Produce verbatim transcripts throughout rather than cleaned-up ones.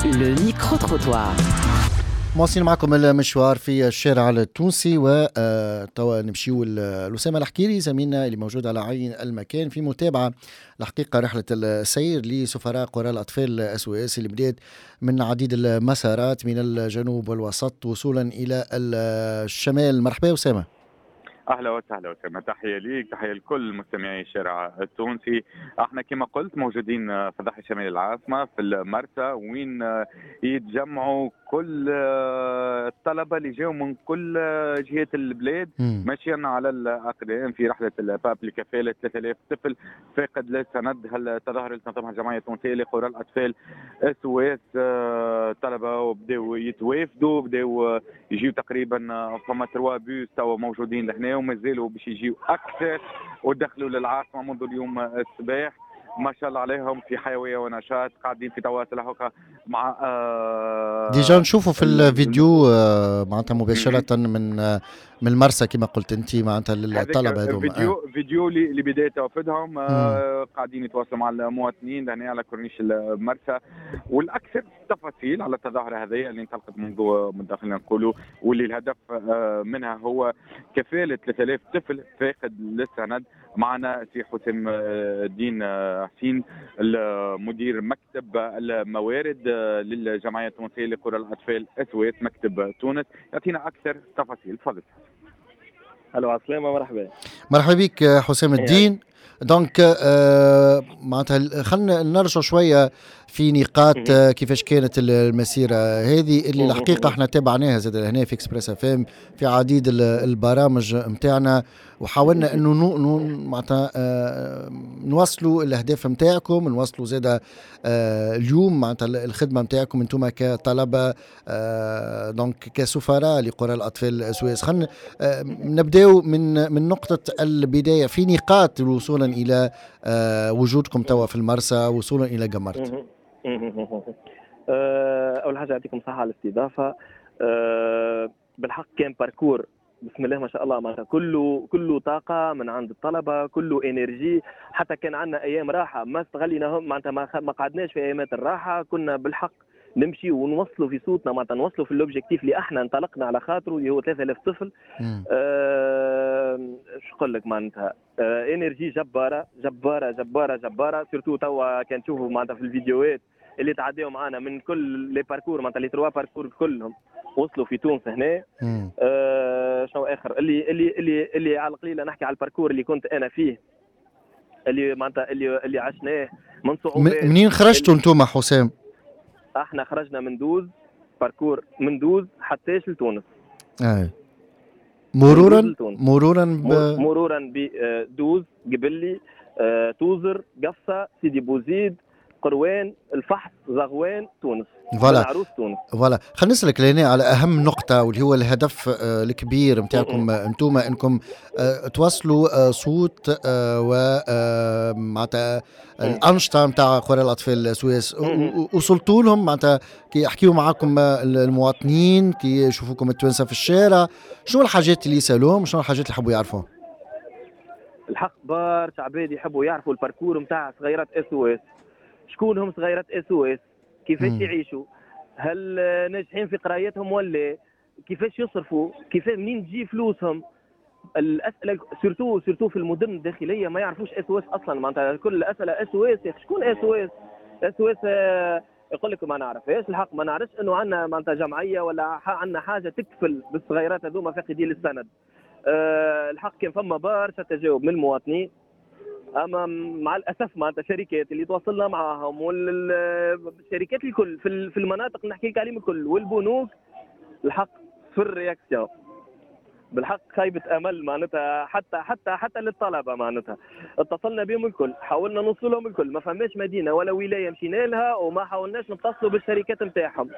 Le micro-trottoir. مواصلين معكم المشوار في الشارع التونسي وتوا نمشيو لأسامة الحكيري زميلنا اللي موجود على عين المكان في متابعة الحقيقة رحلة السير لسفراء قرى الأطفال اس او اس اللي بدأت من عديد المسارات من الجنوب والوسط وصولا إلى الشمال. مرحبا أسامة. اهلا وسهلا وسهلا، تحيه ليك، تحيه لكل مستمعي الشارع التونسي. احنا كما قلت موجودين في الضاحيه الشمالي العاصمه في المرسى، وين يتجمعوا كل الطلبه اللي جاوا من كل جهات البلاد ماشيين على الاقدام في رحله الباب لكفاله ثلاثة آلاف طفل فاقد للسند. هالتظاهره اللي تنظمها الجمعيه التونسيه لقرى الاطفال اس او اس، طلبه وبداوا يتوافدوا، بداوا يجيو تقريبا فما تروا بوس توا موجودين لهنا ومازالوا باش يجيو اكثر ودخلوا للعاصمه منذ اليوم الصباح. ما شاء الله عليهم في حيويه ونشاط، قاعدين في تواصل هكا مع آه ديجا نشوفوا في الفيديو آه معناتها مباشره من آه من المرسى كما قلت انت معناتها للطلبه هذوما. فيديو آه. فيديو لبدايه توافدهم، آه قاعدين يتواصلوا مع المواطنين لهنا على كورنيش المرسى، والاكثر تفاصيل على التظاهره هذه اللي انطلقت منذ منذ خلينا نقولوا، واللي الهدف آه منها هو كفاله ثلاثة آلاف طفل فاقد للسند. معنا سي حسام الدين حسين المدير مكتب الموارد للجمعيه التونسيه لقرى الاطفال اس او اس مكتب تونس، يعطينا اكثر تفاصيل. تفضل. الو عسلامة، مرحبا. مرحبا بك حسام الدين. دونك آه معناتها خلينا نرجع شويه في نقاط آه كيفاش كانت المسيره هذه اللي الحقيقه احنا تابعناها زاد هنا في اكسبريس اف ام في عديد البرامج نتاعنا، وحاولنا انه نو معناتها آه نوصلوا الاهداف نتاعكم، نوصلوا زاد آه اليوم معناتها الخدمه نتاعكم انتم كطلبه آه دونك كسفراء لقرى الاطفال السويس. خلينا آه نبداو من من نقطه البدايه في نقاط وصولا الى آه وجودكم توا في المرسى، وصولا الى قمرت. اول حاجه يعطيكم صحه على الاستضافه. أه بالحق كان باركور بسم الله ما شاء الله، معناتها كله كله طاقه من عند الطلبه، كله انرجي. حتى كان عندنا ايام راحه ما استغليناهم، معناتها ما قعدناش في ايامات الراحه، كنا بالحق نمشي ونوصلوا في صوتنا، معناتها نوصلوا في الاوبجيكتيف اللي احنا انطلقنا على خاطره اللي هو ثلاثة آلاف طفل. أه شو نقول لك معناتها أه انرجي جباره جباره جباره جباره. سيرتو توا كان تشوفوا معناتها في الفيديوهات اللي تعديوا معنا من كل لي باركور، معناتها لي تروا باركور كلهم وصلوا في تونس هنا. أه شنو اخر اللي اللي اللي اللي على القليله نحكي على الباركور اللي كنت انا فيه، اللي معناتها اللي اللي عشناه من صعوبات. منين خرجتوا انتم حسام؟ احنا خرجنا من دوز، باركور من دوز حتىش لتونس. اي مرورا مرورا ب... مرورا بدوز، قبلي، توزر، قفصه، سيدي بوزيد، قروان، الفحص، زغوان، تونس. فوالا عروس تونس. فوالا خلينا نسألك لهنا على أهم نقطة واللي هو الهدف آه الكبير نتاعكم أنتم، أنكم آه توصلوا آه صوت آه و آه معناتها الأنشطة نتاع قرى الأطفال السويس. وصلتوا لهم معناتها كي يحكيوا معاكم المواطنين، كي يشوفوكم التوانسة في الشارع، شنو الحاجات اللي يسألوهم، شنو الحاجات اللي يحبوا يعرفوها؟ الحق برشا عباد يحبوا يعرفوا الباركور نتاع صغيرات اس او اس. شكون هم صغيرات اس او اس؟ كيفاش يعيشوا؟ هل ناجحين في قرايتهم ولا؟ كيفاش يصرفوا؟ كيفاش منين تجي فلوسهم؟ الاسئله سيرتو سيرتو في المدن الداخليه ما يعرفوش اس او اس اصلا، معناتها كل الاسئله اس او اس. شكون اس او اس؟ اس او اس يقول لك ما نعرفهاش. الحق ما نعرفش انه عندنا معناتها جمعيه ولا عندنا حاجه تكفل بالصغيرات هذوما فاقدين للسند. أه الحق كان فما برشا تجاوب من المواطنين، اما مع الاسف معناتها الشركات اللي تواصلنا معاهم والشركات الكل في في المناطق اللي نحكي لك عليهم الكل والبنوك، الحق في الرياكسيون بالحق خيبه امل معناتها، حتى حتى حتى للطلبه معناتها اتصلنا بهم الكل، حاولنا نوصلهم الكل، ما فماش مدينه ولا ولايه مشينا لها وما حاولناش نتصلوا بالشركات نتاعهم.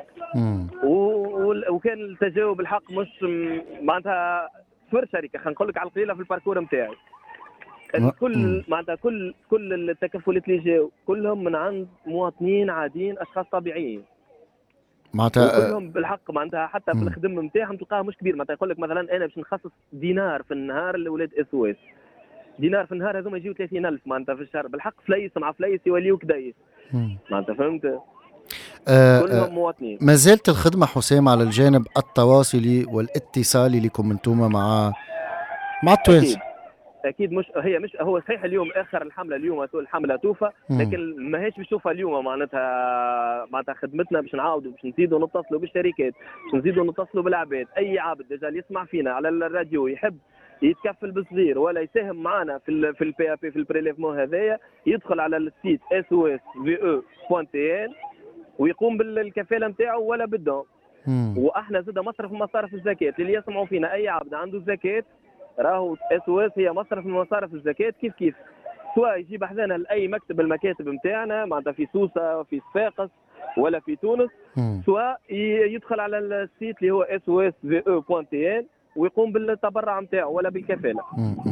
وكان التجاوب الحق مش معناتها صفر شركه، خلينا نقول لك على القليله في الباركور نتاعي. الكل معناتها كل كل التكفلات اللي جاوا كلهم من عند مواطنين عاديين، اشخاص طبيعيين معناتها كلهم بالحق. معناتها حتى في الخدم نتاعهم تلقاه مش كبير، معناتها يقول لك مثلا انا باش نخصص دينار في النهار لاولاد اس او اس، دينار في النهار هذوما يجيو ثلاثين ألف معناتها في الشهر، بالحق فليس مع فليس يوليو كدايس معناتها، فهمت؟ آه آه كلهم مواطنين. ما زالت الخدمة حسام على الجانب التواصلي والاتصالي لكم انتم مع مع التوانسة. اكيد اكيد، مش هي مش هو صحيح اليوم اخر الحمله، اليوم الحمله توفى، لكن ماهيش باش توفى اليوم. معناتها معناتها خدمتنا باش نعاودوا باش نزيدوا نتصلوا بالشركات، باش نزيدوا نتصلوا بالعباد. اي عبد ديجا اللي يسمع فينا على الراديو يحب يتكفل بالصغير ولا يساهم معنا في ال في البي بي في البريليفمون هذايا، يدخل على السيت اس او اس في او بوان تي ان ويقوم بالكفاله نتاعو ولا بدهم. واحنا زاد مصرف من مصارف الزكاه اللي يسمعوا فينا. اي عبد عنده زكاه راهو اس او اس هي مصرف من مصارف الزكاه، كيف كيف سواء يجيب حذانا لاي مكتب المكاتب نتاعنا معناتها في سوسه في صفاقس ولا في تونس، سواء يدخل على السيت اللي هو اس او اس في او بوان تي ان ويقوم بالتبرع نتاعو ولا بالكفاله.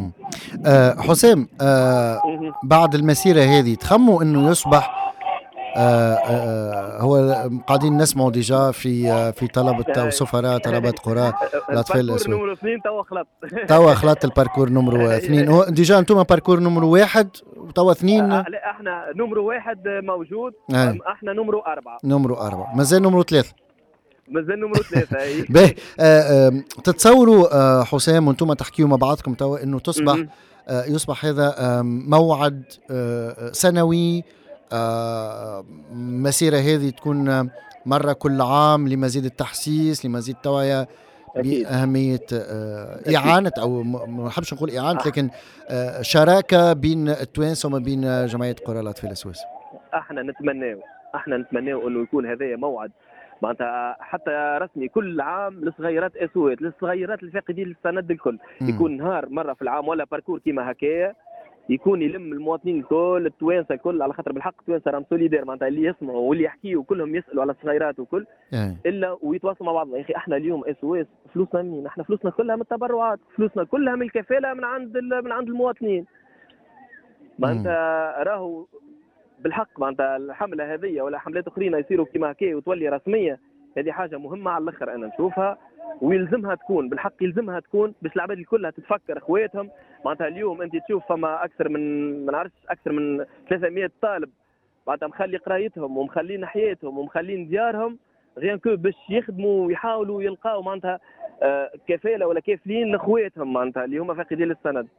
أه حسام، أه بعد المسيره هذه تخموا انه يصبح آه آه هو قاعدين نسمعوا ديجا في آه في طلبة سفراء طلبة قرى الأطفال الباركور نمرو اثنين توا خلط توا خلط الباركور نمرو اثنين. هو ديجا انتم باركور نمرو واحد وتوا اثنين. آه لا احنا نمرو واحد موجود. آه. احنا نمرو أربعة. نمرو أربعة مازال نمرو ثلاثة. مازال نمرو ثلاثة. اي باهي. آه آه تتصوروا آه حسام وانتم تحكيوا مع بعضكم توا انه تصبح آه يصبح هذا آه موعد آه سنوي، آه مسيرة هذه تكون مرة كل عام لمزيد التحسيس لمزيد التوعية بأهمية آه إعانة أو ما نحبش نقول إعانة لكن آه شراكة بين التوانسة وما بين جمعية قرى الأطفال السويس. احنا نتمناو احنا نتمناو انه يكون هذا موعد معناتها حتى رسمي كل عام للصغيرات اسوات للصغيرات الفاقدين للسند الكل. م. يكون نهار مرة في العام ولا باركور كيما هكايا يكون يلم المواطنين الكل التوانسه الكل، على خاطر بالحق التوانسه راهم سوليدير معناتها اللي يسمعوا واللي يحكيوا كلهم يسالوا على الصغيرات وكل الا ويتواصلوا مع بعض. يا اخي احنا اليوم اس او اس فلوسنا منين؟ احنا فلوسنا كلها من التبرعات، فلوسنا كلها من الكفاله من عند من عند المواطنين. معناتها راهو بالحق معناتها الحمله هذه ولا حملات اخرين يصيروا كيما هكا وتولي رسميه، هذه حاجه مهمه على الاخر انا نشوفها ويلزمها تكون بالحق يلزمها تكون باش العباد كلها تتفكر اخواتهم. معناتها اليوم انت تشوف فما اكثر من ما نعرفش اكثر من ثلاثمائة طالب معناتها مخلي قرايتهم ومخلين حياتهم ومخلين ديارهم غير كو باش يخدموا ويحاولوا يلقاو معناتها آه كفاله ولا كافلين لاخواتهم معناتها اللي هما فاقدين للسند.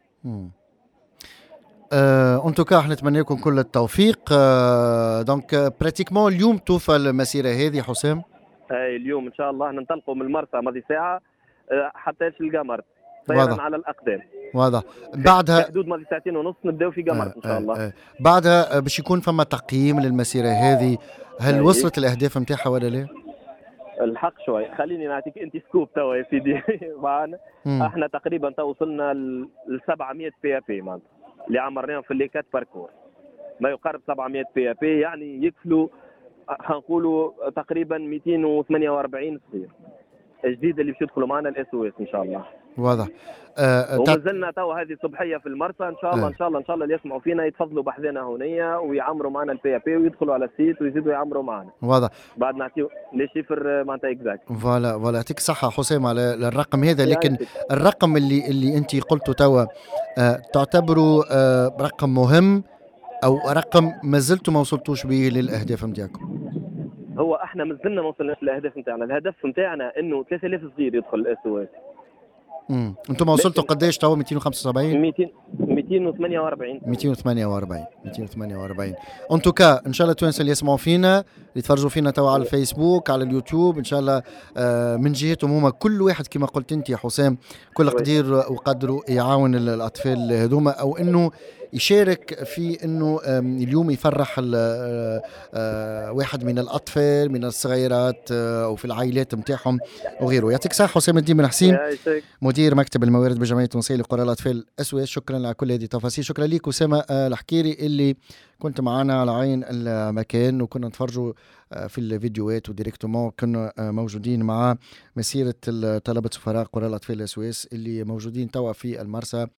ان توكا احنا نتمنى لكم كل التوفيق. أه دونك براتيكمون اليوم توفى المسيره هذه حسام. اي اليوم ان شاء الله ننطلقوا من المرسى ماضي ساعه حتى في القمر سيرا على الاقدام. واضح. بعدها حدود ماضي ساعتين ونص نبداو في قمر آه ان شاء الله. آه آه. بعدها باش يكون فما تقييم للمسيره هذه، هل آه وصلت الاهداف نتاعها ولا لا؟ الحق شوي خليني نعطيك انت سكوب توا يا سيدي معنا. احنا تقريبا تو وصلنا ل سبعمائة بي بي معناتها اللي عمرناهم في الليكات باركور ما يقارب سبعمائة بي بي، يعني يكفلوا حنقولوا تقريبا مئتين وثمانية وأربعين صغير الجديد اللي باش يدخلوا معنا الاس او اس ان شاء الله. واضح. أه ومازلنا تو هذه صبحيه في المرسى ان شاء الله. أه. ان شاء الله ان شاء الله اللي يسمعوا فينا يتفضلوا بحذنا هونيه ويعمروا معنا البي بي ويدخلوا على السيت ويزيدوا يعمروا معنا. واضح. بعد نعطيو لي شيفر معناتها اكزاكت. فوالا فوالا يعطيك الصحه حسام على الرقم هذا، لكن الرقم اللي اللي انت قلته توا أه تعتبره أه رقم مهم او رقم ما زلتوا ما وصلتوش به للاهداف نتاعكم؟ هو احنا مازلنا ما وصلناش للاهداف نتاعنا. الهدف نتاعنا انه ثلاثة آلاف صغير يدخل الاس او اس. امم انتم ما وصلتوا قداش توا؟ مئتين وخمسة وسبعين مئتين وثمانية وأربعين مئتين وثمانية وأربعين مئتين وثمانية وأربعين. ان توكا ان شاء الله التوانسه اللي يسمعوا فينا اللي يتفرجوا فينا توا على الفيسبوك على اليوتيوب ان شاء الله آه من جهتهم هما كل واحد كما قلت انت يا حسام كل قدير وقدروا يعاون الاطفال هذوما او انه يشارك في انه اليوم يفرح واحد من الاطفال من الصغيرات او في العائلات نتاعهم وغيره. يعطيك الصحه حسام الدين بن حسين مدير مكتب الموارد بجمعيه التونسيه لقرى الاطفال اسواس. شكرا على كل هذه التفاصيل. شكرا لك اسامه الحكيري اللي كنت معنا على عين المكان وكنا نتفرجوا في الفيديوهات وديريكتومون كنا موجودين مع مسيره طلبه سفراء قرى الاطفال الاسواس اللي موجودين توا في المرسى.